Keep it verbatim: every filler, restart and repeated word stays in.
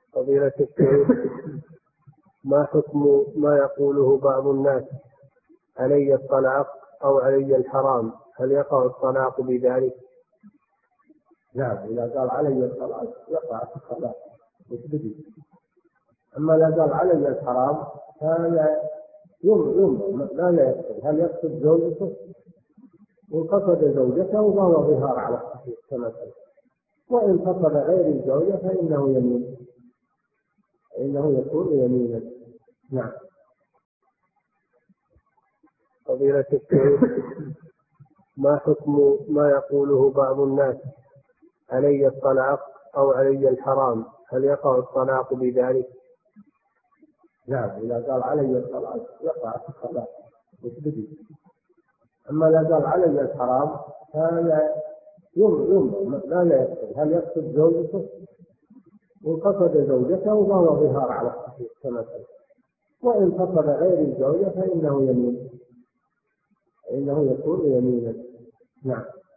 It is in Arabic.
فضيلة الشيخ، ما حكم ما يقوله بعض الناس علي الطلاق أو علي الحرام؟ هل يقع الطلاق بذلك؟ نعم، إذا قال علي الطلاق يقع الطلاق مثبته. أما إذا قال علي الحرام فلا يوم يوم لا يقصد. هل يقصد زوجته؟ إن قصد زوجته فهو ظهار على الصحيح كما قال، وإن قصد غير الزوجة فإنه يمين، فإنه يكون يمينا. نعم. فضيلة الشيخ، ما حكم ما يقوله بعض الناس علي الطلاق أو علي الحرام؟ هل يقع الطلاق بذلك؟ نعم، إذا قال علي الطلاق يقع الطلاق مثبته. أما إذا قال علي الحرام فلا يوم يوم لا يقصد. هل يقصد زوجته؟ إن قصد زوجته فهو ظهار على الصحيح كما قال، وإن قصد غير الزوجة فإنه يمين، فإنه يكون يمينا. نعم.